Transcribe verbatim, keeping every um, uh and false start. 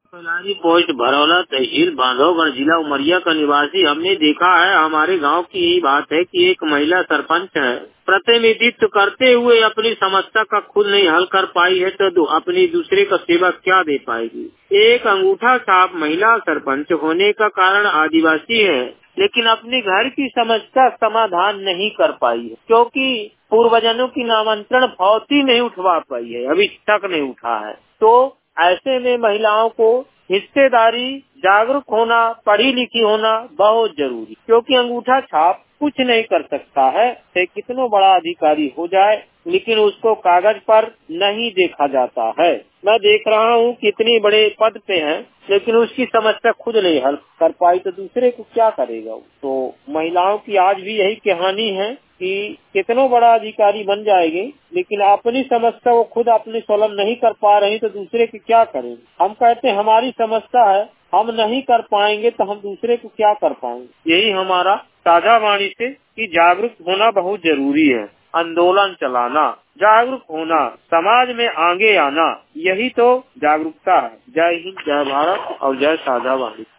Palari post Bharaula तहसील बांधवगढ़ जिला उमरिया का निवासी हमने देखा है। हमारे गांव की यही बात है कि एक महिला सरपंच है, प्रतिनिधित्व करते हुए अपनी समस्या का खुद नहीं हल कर पाई है तो अपनी दूसरे का सेवा क्या दे पाएगी। एक अंगूठा छाप महिला सरपंच होने का कारण आदिवासी है, लेकिन अपने घर की समस्या समाधान नहीं कर पाई है, क्योंकि पूर्वजनों की नामांतरण फौती नहीं उठवा पाई है, अभी तक नहीं उठा है। तो ऐसे में महिलाओं को हिस्सेदारी, जागरूक होना, पढ़ी लिखी होना बहुत जरूरी, क्योंकि अंगूठा छाप कुछ नहीं कर सकता है, चाहे कितना बड़ा अधिकारी हो जाए, लेकिन उसको कागज पर नहीं देखा जाता है। मैं देख रहा हूँ कितनी बड़े पद पे है, लेकिन उसकी समस्या खुद नहीं हल कर पाई तो दूसरे को क्या करेगा। तो महिलाओं की आज भी यही कहानी है कि कितना बड़ा अधिकारी बन जाएंगे, लेकिन अपनी समस्या वो खुद अपने सोलम नहीं कर पा रही तो दूसरे की क्या करें। हम कहते हैं हमारी समस्या है, हम नहीं कर पाएंगे तो हम दूसरे को क्या कर पाएंगे। यही हमारा साझा वाणी से कि जागरूक होना बहुत जरूरी है, आंदोलन चलाना, जागरूक होना, समाज में आगे आना, यही तो जागरूकता है। जय हिंद, जय भारत और जय साझा वाणी।